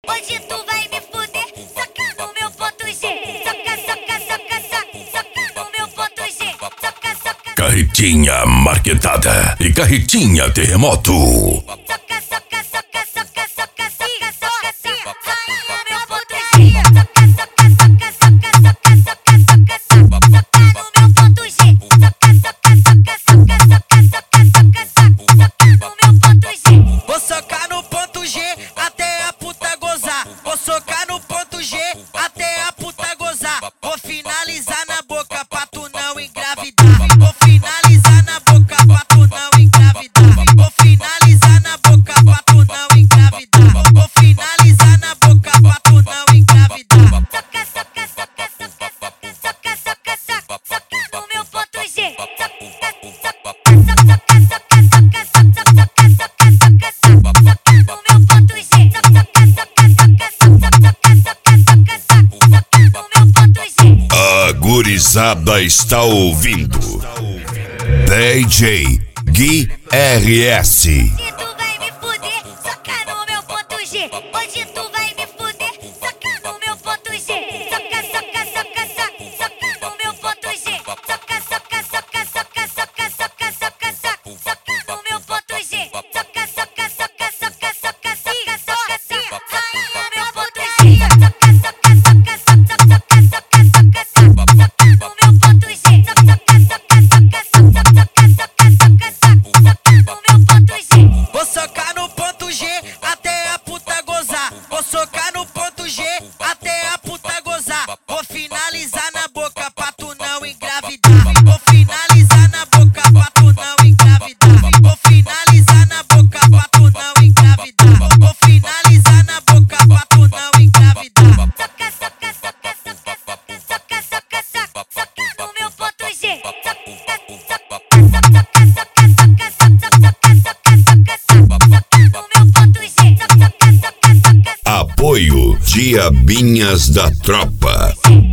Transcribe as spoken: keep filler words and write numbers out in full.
Hoje tu vai me fuder, soca no meu ponto G. Soca, soca, soca, soca, soca no meu ponto G. Soca, soca, Carretinha marketada e carretinha terremoto. soca, soca, soca, soca, soca, soca, soca, soca, rainha meu ponto G. Soca, soca, soca, soca, soca, soca, soca, soca, soca no meu ponto G. Soca, soca, soca, soca, soca, soca, soca, soca, soca no meu ponto G. Vou socar no ponto G até a puta gozar. Vou socar no ponto G até a puta gozar. Vou finalizar na boca pra tu não engravidar. Vou finalizar na boca pra tu não engravidar. Vou finalizar na boca pra tu não engravidar. Vou finalizar na boca pra tu não engravidar. Soca, soca, soca, soca, soca, soca, soca, soca, soca no meu ponto G. Soca, soca, soca, soca, soca, soca, soca, soca, soca, soca, soca no meu ponto G. Soca, soca, soca, soca, soca, soca, soca, soca no meu ponto G. A gurizada está ouvindo D J Gui R S. Hoje tu vai me fuder, soca no meu ponto G. Hoje tu vai me fuder, soca no meu ponto G. Soca, soca, soca, soca, soca no meu ponto G. Soca, soca, soca, soca, soca, soca, soca, soca, soca no meu ponto G. Soca, soca, soca, soca, soca, soca, soca, soca, rainha meu ponto G. Soca, soca, soca, soca, soca, soca, soca, soca, soca no meu ponto G. Soca, soca, soca, soca, soca, soca, soca, soca, soca no meu ponto G. Vou socar no ponto G até a puta gozar. Vou socar no ponto G até a puta gozar. Vou finalizar na boca pra tu não engravidar. Vou finalizar na boca pra tu não engravidar. Vou finalizar na boca pra tu não engravidar. Vou finalizar na boca pra tu não engravidar. Soca, soca, soca, soca, soca, soca, soca, soca, soca no meu ponto G. Soca, soca, soca, soca, soca, soca, soca, soca, soca, soca no meu ponto G. Soca, soca, soca, soca, Apoio Diabinhas da Tropa. soca.